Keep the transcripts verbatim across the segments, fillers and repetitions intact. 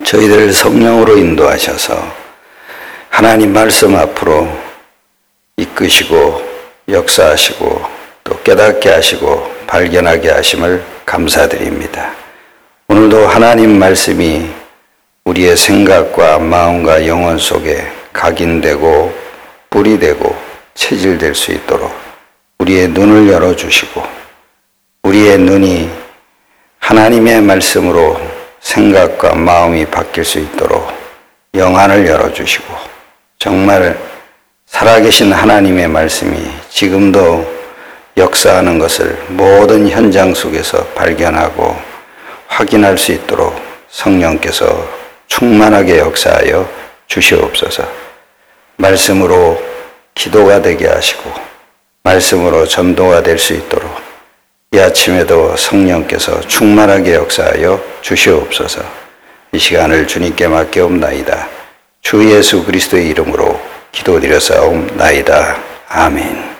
저희들을 성령으로 인도하셔서 하나님 말씀 앞으로 이끄시고 역사하시고 또 깨닫게 하시고 발견하게 하심을 감사드립니다. 오늘도 하나님 말씀이 우리의 생각과 마음과 영혼 속에 각인되고 뿌리되고 체질될 수 있도록 우리의 눈을 열어주시고 우리의 눈이 하나님의 말씀으로 생각과 마음이 바뀔 수 있도록 영안을 열어주시고 정말 살아계신 하나님의 말씀이 지금도 역사하는 것을 모든 현장 속에서 발견하고 확인할 수 있도록 성령께서 충만하게 역사하여 주시옵소서. 말씀으로 기도가 되게 하시고 말씀으로 전도가 될 수 있도록 이 아침에도 성령께서 충만하게 역사하여 주시옵소서. 이 시간을 주님께 맡겨옵나이다. 주 예수 그리스도의 이름으로 기도드렸사옵나이다. 아멘.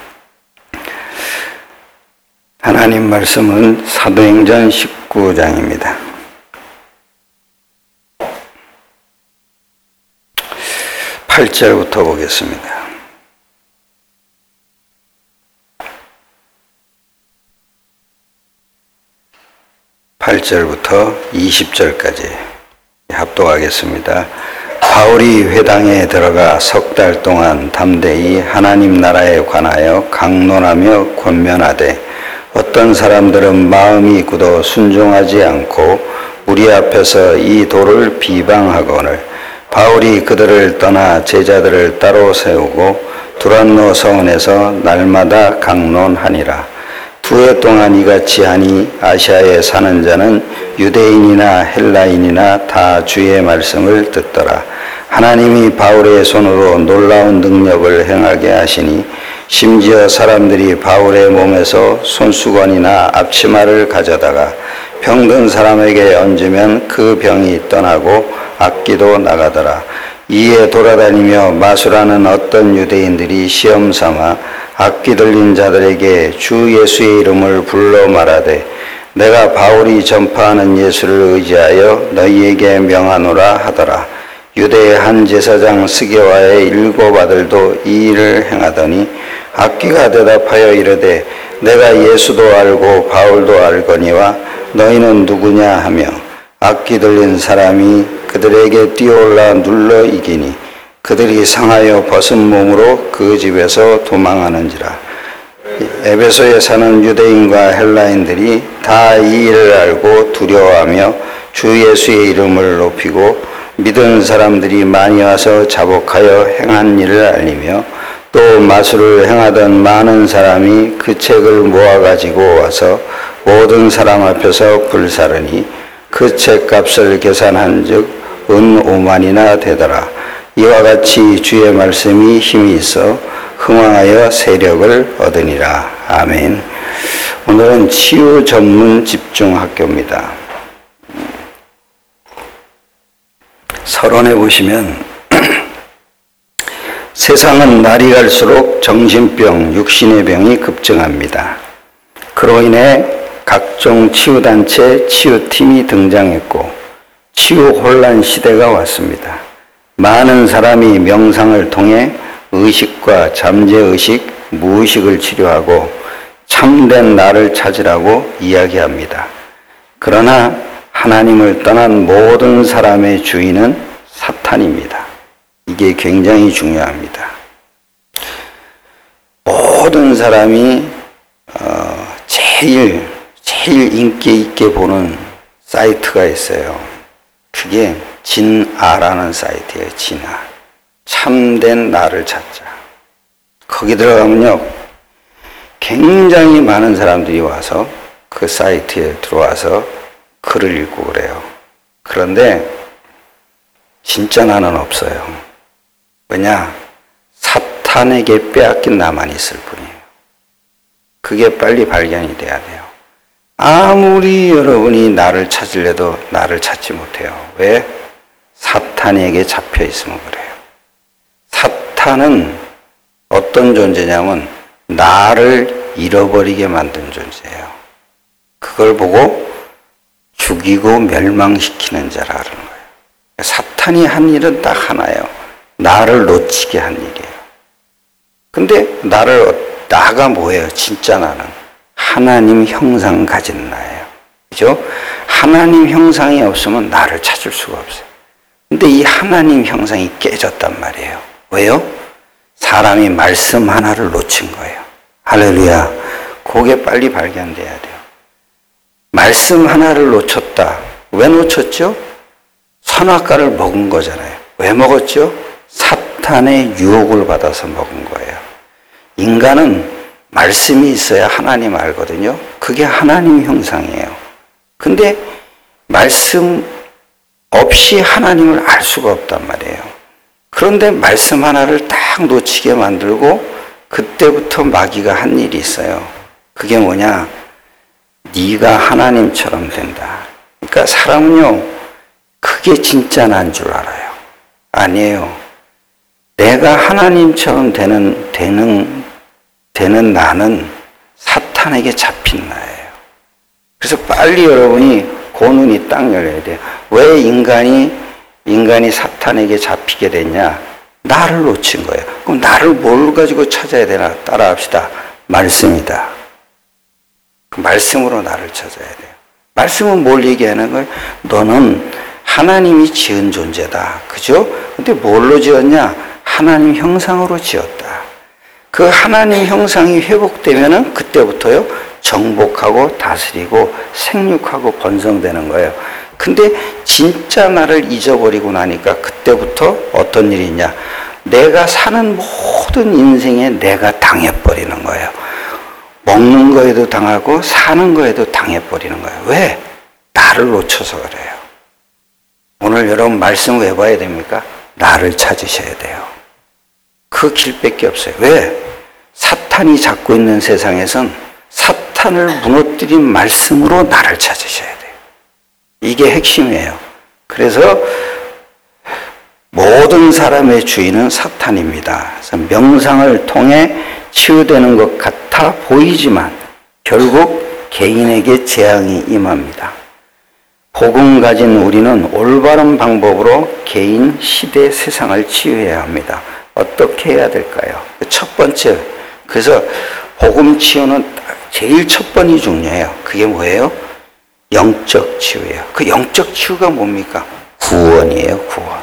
하나님 말씀은 사도행전 십구 장입니다. 팔 절부터 보겠습니다. 팔 절부터 이십 절까지 합독하겠습니다. 바울이 회당에 들어가 석 달 동안 담대히 하나님 나라에 관하여 강론하며 권면하되 어떤 사람들은 마음이 굳어 순종하지 않고 우리 앞에서 이 도를 비방하거늘 바울이 그들을 떠나 제자들을 따로 세우고 두란노 서원에서 날마다 강론하니라. 두 해 동안 이같이 하니 아시아에 사는 자는 유대인이나 헬라인이나 다 주의 말씀을 듣더라. 하나님이 바울의 손으로 놀라운 능력을 행하게 하시니 심지어 사람들이 바울의 몸에서 손수건이나 앞치마를 가져다가 병든 사람에게 얹으면 그 병이 떠나고 악기도 나가더라. 이에 돌아다니며 마술하는 어떤 유대인들이 시험 삼아 악기 들린 자들에게 주 예수의 이름을 불러 말하되 내가 바울이 전파하는 예수를 의지하여 너희에게 명하노라 하더라. 유대의 한 제사장 스게와의 일곱 아들도 이 일을 행하더니 악기가 대답하여 이르되 내가 예수도 알고 바울도 알거니와 너희는 누구냐 하며 악기 들린 사람이 그들에게 뛰어올라 눌러 이기니 그들이 상하여 벗은 몸으로 그 집에서 도망하는지라. 에베소에 사는 유대인과 헬라인들이 다 이 일을 알고 두려워하며 주 예수의 이름을 높이고 믿은 사람들이 많이 와서 자복하여 행한 일을 알리며 또 마술을 행하던 많은 사람이 그 책을 모아가지고 와서 모든 사람 앞에서 불사르니 그 책값을 계산한 즉 은 오만이나 되더라. 이와 같이 주의 말씀이 힘이 있어 흥왕하여 세력을 얻으니라. 아멘. 오늘은 치유 전문 집중 학교입니다. 서론에 보시면 세상은 날이 갈수록 정신병, 육신의 병이 급증합니다. 그로 인해 각종 치유단체, 치유팀이 등장했고 치유 혼란 시대가 왔습니다. 많은 사람이 명상을 통해 의식과 잠재의식, 무의식을 치료하고 참된 나를 찾으라고 이야기합니다. 그러나 하나님을 떠난 모든 사람의 주인은 사탄입니다. 이게 굉장히 중요합니다. 모든 사람이 어, 제일 제일 인기 있게 보는 사이트가 있어요. 그게 진아라는 사이트예요. 진아. 참된 나를 찾자. 거기 들어가면요, 굉장히 많은 사람들이 와서 그 사이트에 들어와서 글을 읽고 그래요. 그런데 진짜 나는 없어요. 왜냐? 사탄에게 빼앗긴 나만 있을 뿐이에요. 그게 빨리 발견이 돼야 돼요. 아무리 여러분이 나를 찾으려도 나를 찾지 못해요. 왜? 사탄에게 잡혀 있으면 그래요. 사탄은 어떤 존재냐면 나를 잃어버리게 만든 존재예요. 그걸 보고 죽이고 멸망시키는 자라는 거예요. 사탄이 한 일은 딱 하나예요. 나를 놓치게 한 일이에요. 근데 나를, 나가 뭐예요? 진짜 나는 하나님 형상 가진 나예요. 그죠? 하나님 형상이 없으면 나를 찾을 수가 없어요. 근데 이 하나님 형상이 깨졌단 말이에요. 왜요? 사람이 말씀 하나를 놓친 거예요. 할렐루야. 그게 빨리 발견돼야 돼요. 말씀 하나를 놓쳤다. 왜 놓쳤죠? 선악과를 먹은 거잖아요. 왜 먹었죠? 사탄의 유혹을 받아서 먹은 거예요. 인간은 말씀이 있어야 하나님 알거든요. 그게 하나님 형상이에요. 근데 말씀 없이 하나님을 알 수가 없단 말이에요. 그런데 말씀 하나를 딱 놓치게 만들고 그때부터 마귀가 한 일이 있어요. 그게 뭐냐? 네가 하나님처럼 된다. 그러니까 사람은요, 그게 진짜 난 줄 알아요. 아니에요. 내가 하나님처럼 되는, 되는, 되는 나는 사탄에게 잡힌 나예요. 그래서 빨리 여러분이 그 눈이 딱 열려야 돼요. 왜 인간이, 인간이 사탄에게 잡히게 됐냐? 나를 놓친 거예요. 그럼 나를 뭘 가지고 찾아야 되나? 따라합시다. 말씀이다. 그 말씀으로 나를 찾아야 돼요. 말씀은 뭘 얘기하는 거예요? 너는 하나님이 지은 존재다. 그죠? 근데 뭘로 지었냐? 하나님 형상으로 지었다. 그 하나님 형상이 회복되면은 그때부터요, 정복하고 다스리고 생육하고 번성되는 거예요. 근데 진짜 나를 잊어버리고 나니까 그때부터 어떤 일이 있냐? 내가 사는 모든 인생에 내가 당해버리는 거예요. 먹는 거에도 당하고 사는 거에도 당해버리는 거예요. 왜? 나를 놓쳐서 그래요. 오늘 여러분 말씀 왜 봐야 됩니까? 나를 찾으셔야 돼요. 그 길밖에 없어요. 왜? 사탄이 잡고 있는 세상에선 사탄을 무너뜨린 말씀으로 나를 찾으셔야 돼요. 이게 핵심이에요. 그래서 모든 사람의 주인은 사탄입니다. 그래서 명상을 통해 치유되는 것 같아 보이지만 결국 개인에게 재앙이 임합니다. 복음 가진 우리는 올바른 방법으로 개인, 시대, 세상을 치유해야 합니다. 어떻게 해야 될까요? 첫 번째, 그래서 복음 치유는 제일 첫 번이 중요해요. 그게 뭐예요? 영적 치유예요. 그 영적 치유가 뭡니까? 구원이에요, 구원.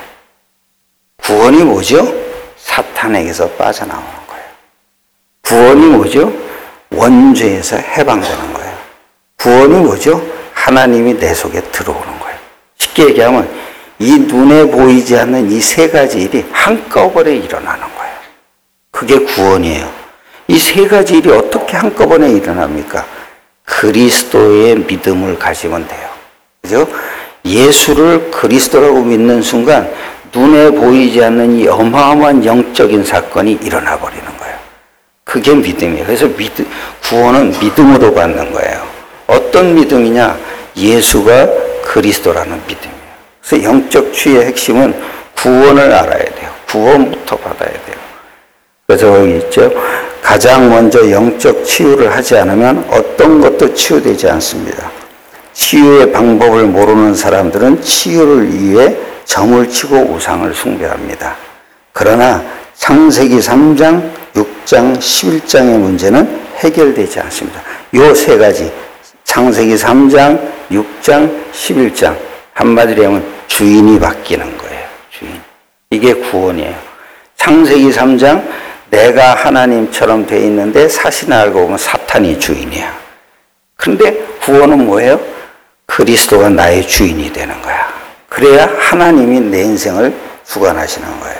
구원이 뭐죠? 사탄에게서 빠져나오는 거예요. 구원이 뭐죠? 원죄에서 해방되는 거예요. 구원이 뭐죠? 하나님이 내 속에 들어오는 거예요. 쉽게 얘기하면 이 눈에 보이지 않는 이 세 가지 일이 한꺼번에 일어나는 거예요. 그게 구원이에요. 이 세 가지 일이 어떻게 한꺼번에 일어납니까? 그리스도의 믿음을 가지면 돼요. 그죠? 예수를 그리스도라고 믿는 순간 눈에 보이지 않는 이 어마어마한 영적인 사건이 일어나 버리는 거예요. 그게 믿음이에요. 그래서 믿음, 구원은 믿음으로 받는 거예요. 어떤 믿음이냐? 예수가 그리스도라는 믿음이에요. 그래서 영적 치유의 핵심은 구원을 알아야 돼요. 구원부터 받아야 돼요. 그래서 거기 있죠. 가장 먼저 영적 치유를 하지 않으면 어떤 것도 치유되지 않습니다. 치유의 방법을 모르는 사람들은 치유를 위해 점을 치고 우상을 숭배합니다. 그러나 창세기 삼 장, 육 장, 십일 장의 문제는 해결되지 않습니다. 요 세 가지, 창세기 삼 장, 육 장, 십일 장, 한마디로 하면 주인이 바뀌는 거예요. 주인. 이게 구원이에요. 창세기 삼 장, 내가 하나님처럼 돼 있는데 사실 알고 보면 사탄이 주인이야. 그런데 구원은 뭐예요? 그리스도가 나의 주인이 되는 거야. 그래야 하나님이 내 인생을 주관하시는 거예요.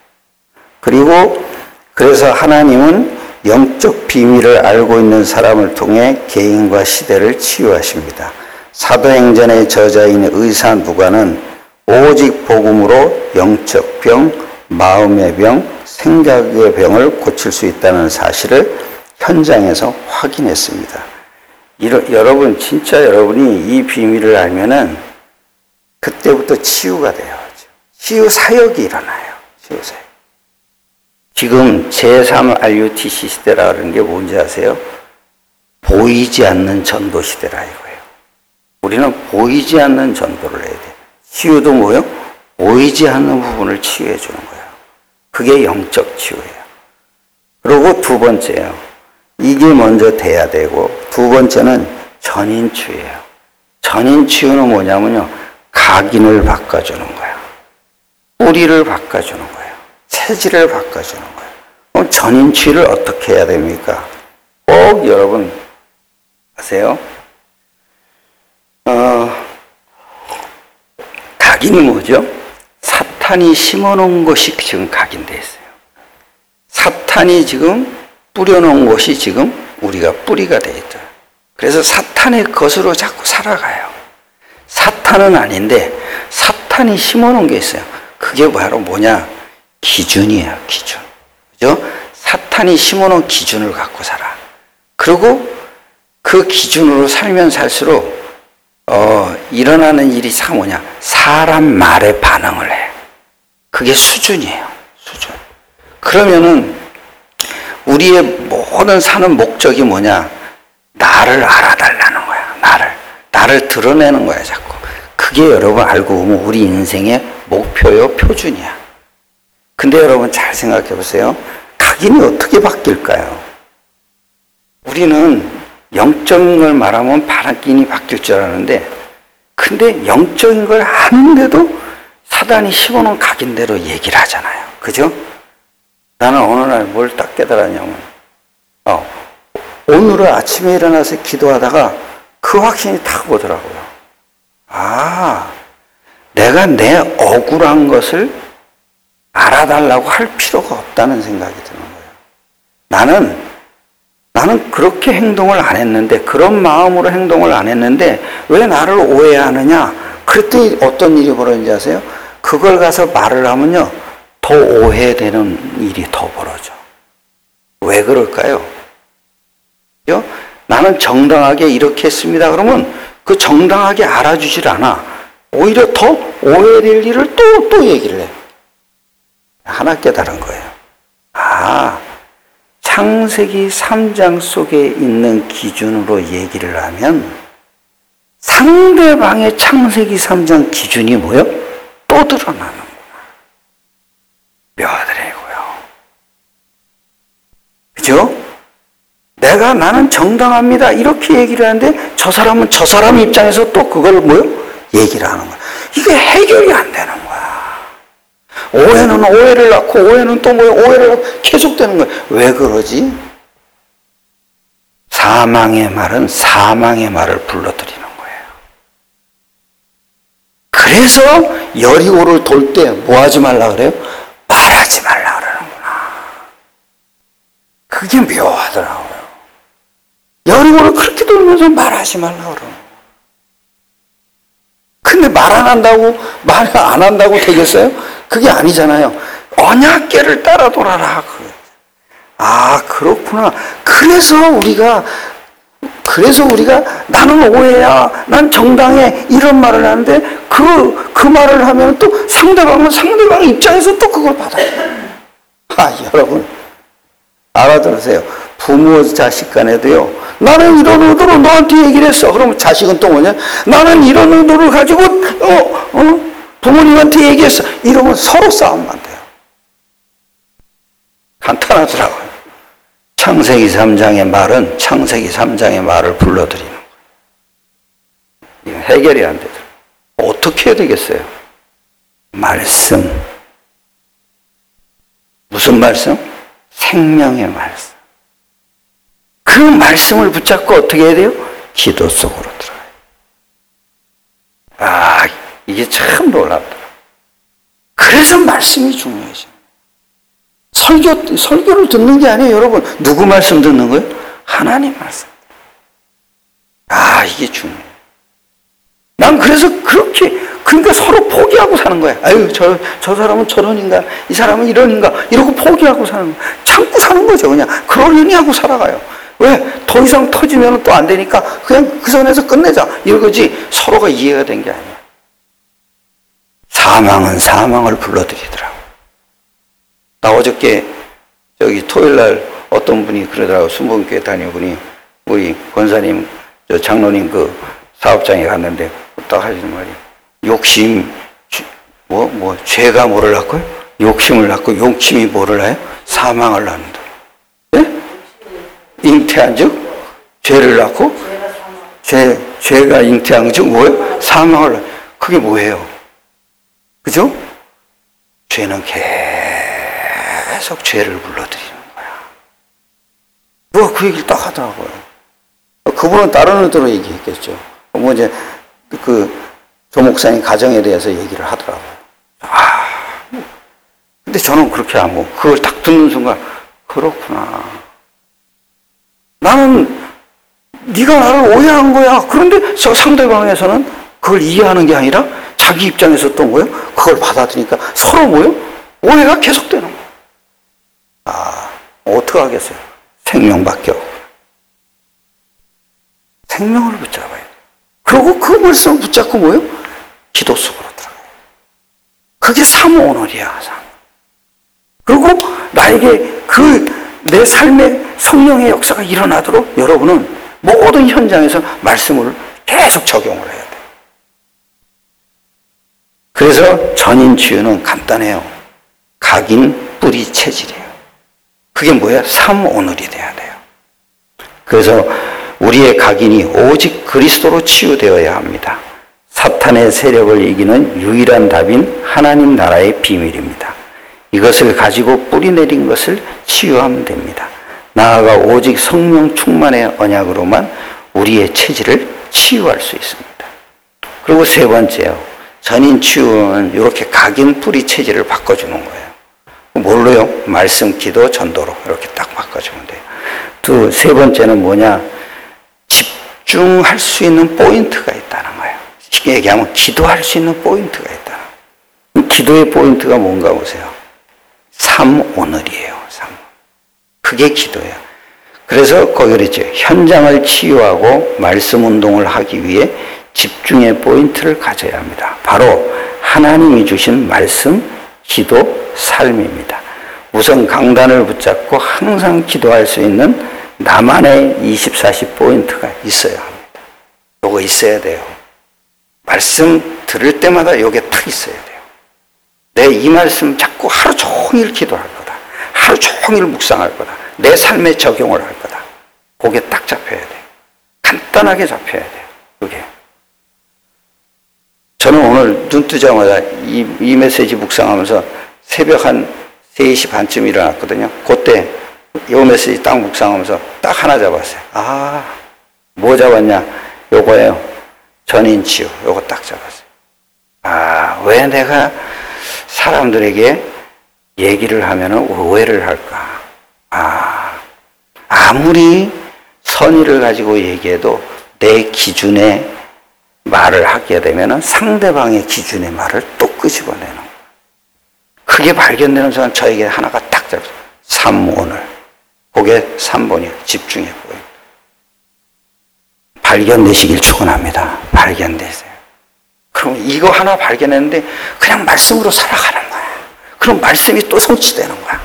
그리고 그래서 하나님은 영적 비밀을 알고 있는 사람을 통해 개인과 시대를 치유하십니다. 사도행전의 저자인 의사 누가는 오직 복음으로 영적 병, 마음의 병, 생각의 병을 고칠 수 있다는 사실을 현장에서 확인했습니다. 이러, 여러분 진짜 여러분이 이 비밀을 알면은 그때부터 치유가 돼요. 치유 사역이 일어나요. 치유 사역. 지금 제삼 알유티씨 시대라 그러는 게 뭔지 아세요? 보이지 않는 전도 시대라 이거예요. 우리는 보이지 않는 전도를 해야 돼. 치유도 뭐예요? 보이지 않는 부분을 치유해 주는 거예요. 그게 영적 치유예요. 그리고 두 번째요. 이게 먼저 돼야 되고, 두 번째는 전인치유예요. 전인치유는 뭐냐면요, 각인을 바꿔주는 거예요. 뿌리를 바꿔주는 거예요. 체질을 바꿔주는 거예요. 그럼 전인치유를 어떻게 해야 됩니까? 꼭 여러분 아세요? 어, 각인이 뭐죠? 사탄이 심어놓은 것이 지금 각인되어 있어요. 사탄이 지금 뿌려놓은 것이 지금 우리가 뿌리가 되어 있죠. 그래서 사탄의 것으로 자꾸 살아가요. 사탄은 아닌데 사탄이 심어놓은 게 있어요. 그게 바로 뭐냐? 기준이에요. 기준. 그죠? 사탄이 심어놓은 기준을 갖고 살아. 그리고 그 기준으로 살면 살수록 어, 일어나는 일이 참 뭐냐? 사람 말에 반응을 해. 그게 수준이에요. 수준. 그러면은 우리의 모든 사는 목적이 뭐냐? 나를 알아달라는 거야. 나를. 나를 드러내는 거야, 자꾸. 그게 여러분 알고 보면 우리 인생의 목표요, 표준이야. 근데 여러분 잘 생각해 보세요. 각인이 어떻게 바뀔까요? 우리는 영적인 걸 말하면 바람기인이 바뀔 줄 알았는데, 근데 영적인 걸 아는데도 사단이 심어놓은 각인대로 얘기를 하잖아요. 그죠? 나는 어느 날 뭘 딱 깨달았냐면, 어, 오늘은 아침에 일어나서 기도하다가 그 확신이 탁 오더라고요. 아, 내가 내 억울한 것을 알아달라고 할 필요가 없다는 생각이 드는 거예요. 나는, 나는 그렇게 행동을 안 했는데, 그런 마음으로 행동을 안 했는데, 왜 나를 오해하느냐? 그랬더니 어떤 일이 벌어진지 아세요? 그걸 가서 말을 하면요, 더 오해되는 일이 더 벌어져. 왜 그럴까요? 그죠? 나는 정당하게 이렇게 했습니다. 그러면 그 정당하게 알아주질 않아. 오히려 더 오해될 일을 또, 또 얘기를 해. 하나 깨달은 거예요. 아, 창세기 삼 장 속에 있는 기준으로 얘기를 하면 상대방의 창세기 삼 장 기준이 뭐요? 또 드러나는구나. 묘하더라고요. 그죠? 내가 나는 정당합니다. 이렇게 얘기를 하는데 저 사람은 저 사람 입장에서 또 그걸 뭐요? 얘기를 하는 거야. 이게 해결이 안 되는 거야. 오해는 오해를 낳고 오해는 또 뭐요? 오해를 낳고 계속되는 거야. 왜 그러지? 사망의 말은 사망의 말을 불러들이는 거예요. 그래서 여리고를 돌 때 뭐 하지 말라 그래요? 말하지 말라 그러는구나. 그게 묘하더라고요. 여리고를 그렇게 돌면서 말하지 말라 그러는 거예요. 근데 말 안 한다고, 말 안 한다고 되겠어요? 그게 아니잖아요. 언약궤를 따라 돌아라. 아, 그렇구나. 그래서 우리가, 그래서 우리가 나는 오해야, 난 정당해, 이런 말을 하는데 그, 그 말을 하면 또 상대방은 상대방 입장에서 또 그걸 받아요. 아, 여러분, 알아들으세요. 부모 자식 간에도요, 나는 이런 의도로 너한테 얘기를 했어. 그러면 자식은 또 뭐냐? 나는 이런 의도를 가지고 어, 어? 부모님한테 얘기했어. 이러면 서로 싸움만 돼요. 간단하더라고요. 창세기 삼 장의 말은 창세기 삼 장의 말을 불러들이는 거예요. 해결이 안 되더라고요. 어떻게 해야 되겠어요? 말씀. 무슨 말씀? 생명의 말씀. 그 말씀을 붙잡고 어떻게 해야 돼요? 기도 속으로 들어가요. 아, 이게 참 놀랍더라. 그래서 말씀이 중요해져. 설교, 설교를 듣는 게 아니에요, 여러분. 누구 말씀 듣는 거예요? 하나님 말씀. 아, 이게 중요해요. 난 그래서 그렇게, 그러니까 서로 포기하고 사는 거야. 아유, 저, 저 사람은 저런 인간, 이 사람은 이런 인간, 이러고 포기하고 사는 거야. 참고 사는 거죠, 그냥. 그러려니 하고 살아가요. 왜? 더 이상 터지면 또 안 되니까 그냥 그 선에서 끝내자. 이거지. 서로가 이해가 된 게 아니야. 사망은 사망을 불러들이더라고. 나 어저께 저기 토요일 날 어떤 분이 그러더라고. 순복음교회 다니는 분이 우리 권사님, 저 장로님 그 사업장에 갔는데 딱 하시는 말이 욕심 뭐, 뭐, 죄가 뭐를 낳고요? 욕심을 낳고, 욕심이 뭐를 낳아요? 사망을 낳는다. 네? 잉태한 즉, 죄를 낳고, 죄, 죄가 잉태한 즉, 뭐예요? 사망을 낳 그게 뭐예요? 그죠? 죄는 계속 죄를 불러들이는 거야. 누가 그 얘기를 딱 하더라고요. 그분은 다른 의도로 얘기했겠죠. 뭐 이제, 그, 조 목사님 가정에 대해서 얘기를 하더라고요. 아, 근데 저는 그렇게 하고, 그걸 딱 듣는 순간, 그렇구나. 나는 네가 나를 오해한 거야. 그런데 저 상대방에서는 그걸 이해하는 게 아니라 자기 입장에서 또 뭐예요? 그걸 받아들이니까 서로 뭐예요? 오해가 계속되는 거예요. 아, 어떻게 하겠어요? 생명밖에 없고. 생명을 붙잡아야 돼요. 그리고 그 말씀을 붙잡고 뭐예요? 기도 속으로 들어가요. 그게 삼오오늘이야. 그리고 나에게 그 내 삶의 성령의 역사가 일어나도록 여러분은 모든 현장에서 말씀을 계속 적용을 해야 돼요. 그래서 전인치유는 간단해요. 각인 뿌리 체질이에요. 그게 뭐야? 삼오늘이 돼야 돼요. 그래서 우리의 각인이 오직 그리스도로 치유되어야 합니다. 사탄의 세력을 이기는 유일한 답인 하나님 나라의 비밀입니다. 이것을 가지고 뿌리 내린 것을 치유하면 됩니다. 나아가 오직 성령 충만의 언약으로만 우리의 체질을 치유할 수 있습니다. 그리고 세 번째요. 전인 치유는 이렇게 각인 뿌리 체질을 바꿔주는 거예요. 뭘로요? 말씀, 기도, 전도로 이렇게 딱 바꿔주면 돼요. 두, 세 번째는 뭐냐? 집중할 수 있는 포인트가 있다는 거예요. 쉽게 얘기하면 기도할 수 있는 포인트가 있다는 거예요. 기도의 포인트가 뭔가 보세요. 삼오늘이에요. 삼. 그게 기도예요. 그래서 거기 그랬죠. 현장을 치유하고 말씀 운동을 하기 위해 집중의 포인트를 가져야 합니다. 바로 하나님이 주신 말씀, 기도, 삶입니다. 우선 강단을 붙잡고 항상 기도할 수 있는 나만의 이십사 시 포인트가 있어야 합니다. 요거 있어야 돼요. 말씀 들을 때마다 요게 탁 있어야 돼요. 내 이 말씀 자꾸 하루 종일 기도할 거다. 하루 종일 묵상할 거다. 내 삶에 적용을 할 거다. 그게 딱 잡혀야 돼요. 간단하게 잡혀야 돼요. 그게. 저는 오늘 눈 뜨자마자 이, 이 메시지 묵상하면서 새벽 한 세 시 반쯤 일어났거든요. 그때 이 메시지 딱 묵상하면서 딱 하나 잡았어요. 아, 뭐 잡았냐? 요거예요. 전인치유. 요거 딱 잡았어요. 아, 왜 내가 사람들에게 얘기를 하면은 오해를 할까? 아, 아무리 선의를 가지고 얘기해도 내 기준에 말을 하게 되면은 상대방의 기준의 말을 또 끄집어내는 거예요. 그게 발견되는 순간 저에게 하나가 딱 잡혀요. 삼오늘. 그게 삼 번이에요. 집중해 보여요. 발견되시길 축원합니다. 발견되세요. 그럼 이거 하나 발견했는데 그냥 말씀으로 살아가는 거야. 그럼 말씀이 또 성취되는 거야.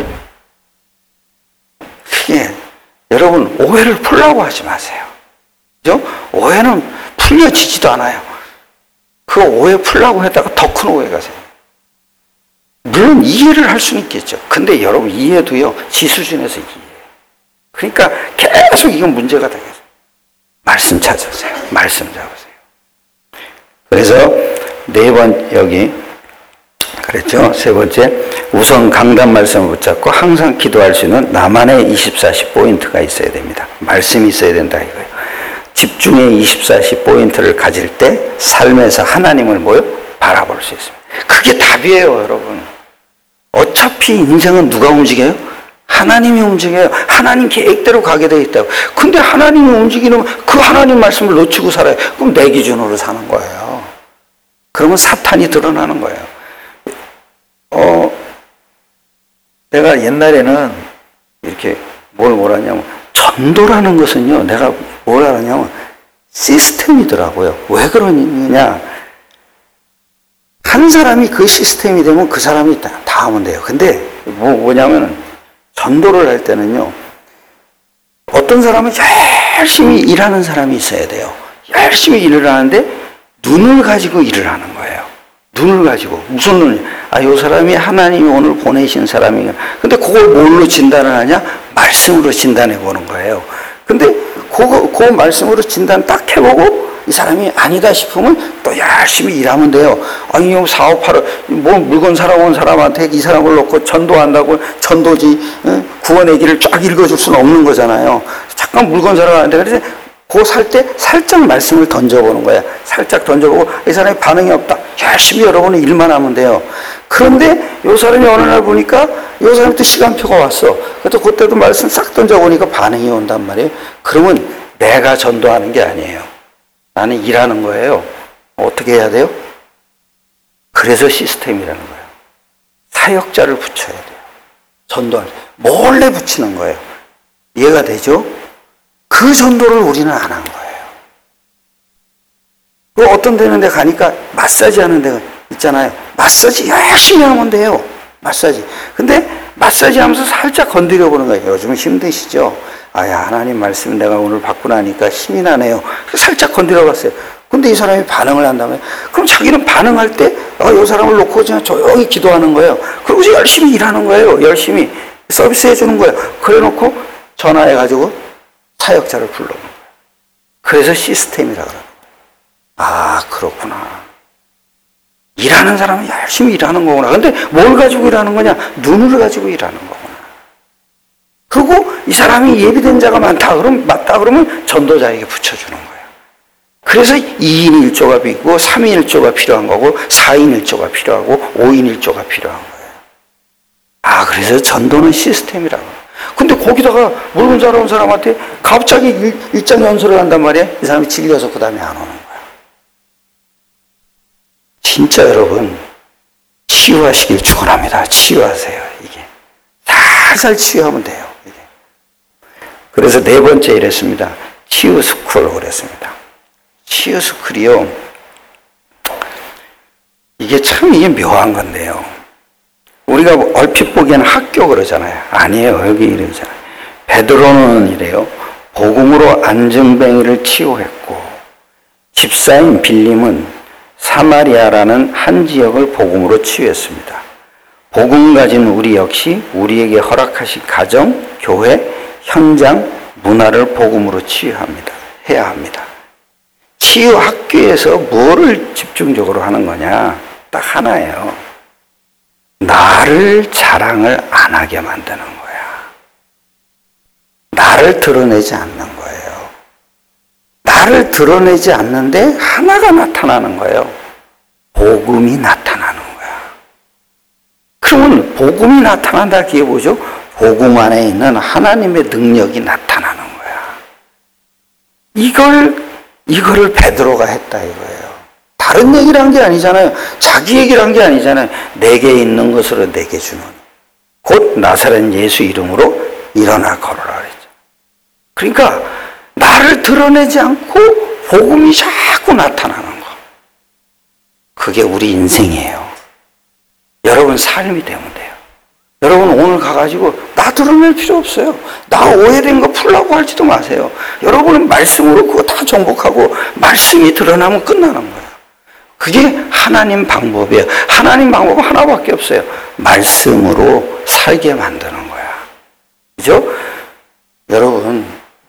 그게 여러분 오해를 풀라고 하지 마세요. 그죠? 오해는 풀려지지도 않아요. 그 오해 풀라고 했다가 더 큰 오해가 생겨요. 물론 이해를 할 수는 있겠죠. 근데 여러분 이해도요. 지 수준에서 이해해요. 그러니까 계속 이건 문제가 되겠어요. 말씀 찾으세요. 말씀 잡으세요. 그래서 네 번 여기 그랬죠. 세 번째 우선 강단 말씀을 붙잡고 항상 기도할 수 있는 나만의 이십사 시 포인트가 있어야 됩니다. 말씀이 있어야 된다 이거예요. 집중의 이십사 시 포인트를 가질 때 삶에서 하나님을 뭐요? 바라볼 수 있습니다. 그게 답이에요, 여러분. 어차피 인생은 누가 움직여요? 하나님이 움직여요. 하나님 계획대로 가게 되어 있다고. 근데 하나님이 움직이는 그 하나님 말씀을 놓치고 살아요. 그럼 내 기준으로 사는 거예요. 그러면 사탄이 드러나는 거예요. 어, 내가 옛날에는 이렇게 뭘 뭐라냐면 전도라는 것은요, 내가 뭘 알았냐면 시스템이더라고요. 왜 그러냐? 한 사람이 그 시스템이 되면 그 사람이 다, 다 하면 돼요. 근데 뭐, 뭐냐면 전도를 할 때는요, 어떤 사람은 열심히 일하는 사람이 있어야 돼요. 열심히 일을 하는데 눈을 가지고 일을 하는 거예요. 눈을 가지고. 무슨 눈이? 아, 요 사람이 하나님이 오늘 보내신 사람이야. 근데 그걸 뭘로 진단을 하냐? 말씀으로 진단해 보는 거예요. 근데 그거, 그 말씀으로 진단 딱 해보고 이 사람이 아니다 싶으면 또 열심히 일하면 돼요. 아니, 사업하러, 뭐 물건 사러 온 사람한테 이 사람을 놓고 전도한다고 전도지, 어? 구원의 길을 쫙 읽어줄 수는 없는 거잖아요. 잠깐 물건 사러 가는데, 그래서 그거 살 때 살짝 말씀을 던져보는 거야. 살짝 던져보고 이 사람이 반응이 없다. 열심히 여러분은 일만 하면 돼요. 그런데 이 사람이 어느 날 보니까 이 사람이 또 시간표가 왔어. 그래도 그때도 말씀 싹 던져보니까 반응이 온단 말이에요. 그러면 내가 전도하는 게 아니에요. 나는 일하는 거예요. 어떻게 해야 돼요? 그래서 시스템이라는 거예요. 사역자를 붙여야 돼요. 전도할 때 몰래 붙이는 거예요. 이해가 되죠? 그 전도를 우리는 안 한 거예요. 그 어떤 데는 데 가니까 마사지 하는 데가 있잖아요. 마사지 열심히 하면 돼요. 마사지. 근데 마사지 하면서 살짝 건드려 보는 거예요. 요즘 힘드시죠? 아야, 하나님 말씀 내가 오늘 받고 나니까 힘이 나네요. 살짝 건드려 봤어요. 근데 이 사람이 반응을 한다면, 그럼 자기는 반응할 때, 어, 이 사람을 놓고 그냥 조용히 기도하는 거예요. 그러고서 열심히 일하는 거예요. 열심히 서비스 해주는 거예요. 그래 놓고 전화해가지고 사역자를 불러놓은 거예요. 그래서 시스템이라고 그래요. 아, 그렇구나. 일하는 사람은 열심히 일하는 거구나. 근데 뭘 가지고 일하는 거냐? 눈을 가지고 일하는 거구나. 그리고 이 사람이 예비된 자가 많다. 그럼, 맞다. 그러면 전도자에게 붙여주는 거예요. 그래서 이 인 일 조가 있고, 삼 인 일 조가 필요한 거고, 사 인 일 조가 필요하고, 오 인 일 조가 필요한 거예요. 아, 그래서 전도는 시스템이라고. 근데 거기다가 물건 사러 온 사람한테 갑자기 일, 일장 연설을 한단 말이에요. 이 사람이 질려서 그 다음에 안 오는 거야. 진짜 여러분, 치유하시길 축원합니다. 치유하세요. 이게 살살 치유하면 돼요. 이게. 그래서 네 번째 이랬습니다. 치유 스쿨을 그랬습니다. 치유 스쿨이요. 이게 참 이게 묘한 건데요. 우리가 얼핏 보기에는 학교 그러잖아요. 아니에요. 여기 이러잖아요. 베드로는 이래요. 복음으로 안전뱅이를 치유했고, 집사인 빌림은 사마리아라는 한 지역을 복음으로 치유했습니다. 복음 가진 우리 역시 우리에게 허락하신 가정, 교회, 현장, 문화를 복음으로 치유합니다. 해야 합니다. 치유 학교에서 뭐를 집중적으로 하는 거냐? 딱 하나예요. 나를 자랑을 안 하게 만드는 거야. 나를 드러내지 않는 거예요. 나를 드러내지 않는데 하나가 나타나는 거예요. 복음이 나타나는 거야. 그러면 복음이 나타난다 그게 뭐죠? 복음 안에 있는 하나님의 능력이 나타나는 거야. 이걸 이거를 베드로가 했다 이거예요. 다른 얘기를 한 게 아니잖아요. 자기 얘기를 한 게 아니잖아요. 내게 있는 것으로 내게 주는 곧 나사렛 예수 이름으로 일어나 걸어라 그랬죠. 그러니까 나를 드러내지 않고 복음이 자꾸 나타나는 거. 그게 우리 인생이에요. 여러분 삶이 되면 돼요. 여러분 오늘 가가지고 나 드러낼 필요 없어요. 나 오해된 거 풀라고 할지도 마세요. 여러분은 말씀으로 그거 다 정복하고 말씀이 드러나면 끝나는 거예요. 그게 하나님 방법이에요. 하나님 방법은 하나밖에 없어요. 말씀으로 살게 만드는 거야. 그죠? 여러분,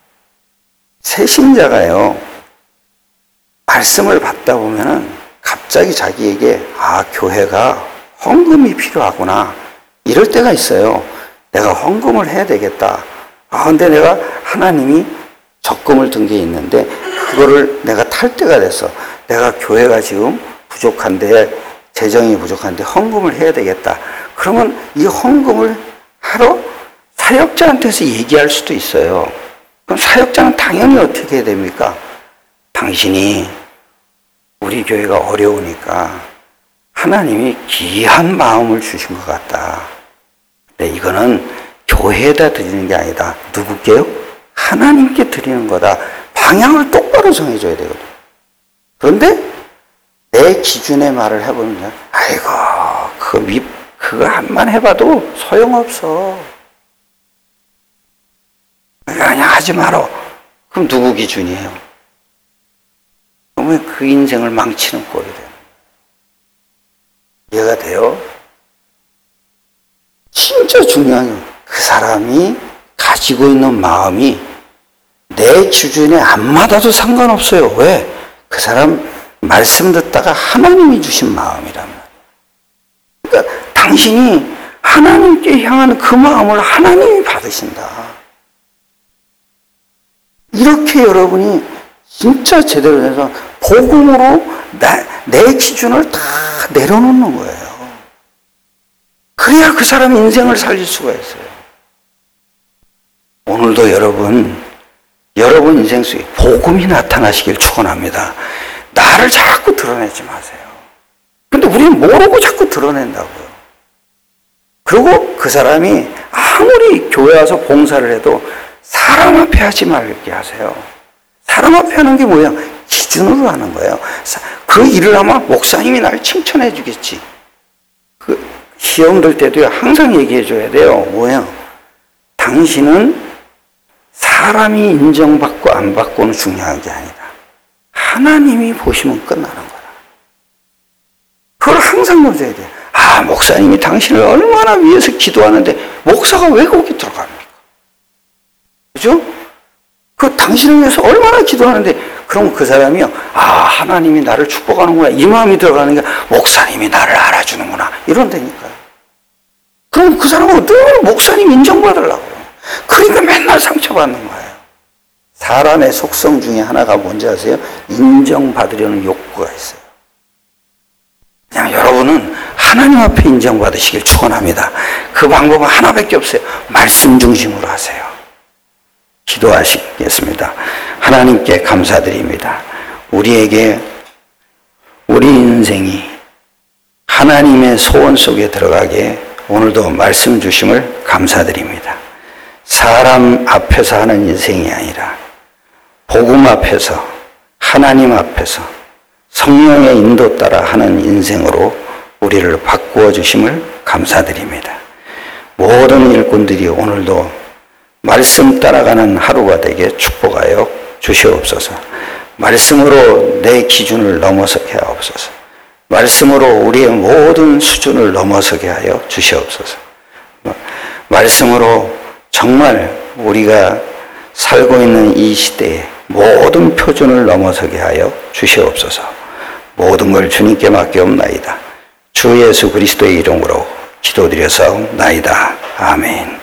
새신자가요, 말씀을 받다 보면은 갑자기 자기에게, 아, 교회가 헌금이 필요하구나. 이럴 때가 있어요. 내가 헌금을 해야 되겠다. 아, 근데 내가 하나님이 적금을 든 게 있는데, 그거를 내가 탈 때가 됐어. 내가 교회가 지금 부족한데, 재정이 부족한데 헌금을 해야 되겠다. 그러면 이 헌금을 하러 사역자한테서 얘기할 수도 있어요. 그럼 사역자는 당연히 어떻게 해야 됩니까? 당신이 우리 교회가 어려우니까 하나님이 귀한 마음을 주신 것 같다. 근데 이거는 교회에다 드리는 게 아니다. 누구게요? 하나님께 드리는 거다. 방향을 똑바로 정해줘야 되거든. 그런데 내 기준의 말을 해보면, 아이고, 그거 미, 그거 한만 해봐도 소용없어. 그냥 하지 마라. 그럼 누구 기준이에요? 그러면 그 인생을 망치는 꼴이 돼요. 문제가 돼요. 진짜 중요한 건 그 사람이 가지고 있는 마음이 내 기준에 안 맞아도 상관없어요. 왜? 그 사람 말씀 듣다가 하나님이 주신 마음이란 말이에요. 그러니까 당신이 하나님께 향하는 그 마음을 하나님이 받으신다. 이렇게 여러분이 진짜 제대로 해서 복음으로 나, 내 기준을 다 내려놓는 거예요. 그래야 그 사람 인생을 살릴 수가 있어요. 오늘도 여러분, 여러분 인생 속에 복음이 나타나시길 축원합니다. 나를 자꾸 드러내지 마세요. 근데 우리는 모르고 자꾸 드러낸다고요. 그리고 그 사람이 아무리 교회 와서 봉사를 해도 사람 앞에 하지 말게 하세요. 사람 앞에 하는 게 뭐예요? 기준으로 하는 거예요. 그 일을 하면 목사님이 날 칭찬해 주겠지. 그 시험 들 때도 항상 얘기해 줘야 돼요. 뭐예요? 당신은 사람이 인정받고 안 받고는 중요한 게 아니다. 하나님이 보시면 끝나는 거다. 그걸 항상 넣어줘야 돼요. 아, 목사님이 당신을 얼마나 위해서 기도하는데 목사가 왜 거기 들어갑니까? 그죠? 그 당신을 위해서 얼마나 기도하는데 그럼 그 사람이요. 아, 하나님이 나를 축복하는구나. 이 마음이 들어가는 게 목사님이 나를 알아주는구나. 이런다니까요. 그럼 그 사람은 늘 목사님 인정받으려고요. 그러니까 맨날 상처받는 거예요. 사람의 속성 중에 하나가 뭔지 아세요? 인정받으려는 욕구가 있어요. 그냥 여러분은 하나님 앞에 인정받으시길 축원합니다. 그 방법은 하나밖에 없어요. 말씀 중심으로 하세요. 기도하시겠습니다. 하나님께 감사드립니다. 우리에게 우리 인생이 하나님의 소원 속에 들어가게 오늘도 말씀 주심을 감사드립니다. 사람 앞에서 하는 인생이 아니라 복음 앞에서 하나님 앞에서 성령의 인도 따라 하는 인생으로 우리를 바꾸어 주심을 감사드립니다. 모든 일꾼들이 오늘도 말씀 따라가는 하루가 되게 축복하여 주시옵소서. 말씀으로 내 기준을 넘어서게 하옵소서. 말씀으로 우리의 모든 수준을 넘어서게 하여 주시옵소서. 말씀으로 정말 우리가 살고 있는 이 시대에 모든 표준을 넘어서게 하여 주시옵소서. 모든 걸 주님께 맡기옵나이다. 주 예수 그리스도의 이름으로 기도드려서나이다. 아멘.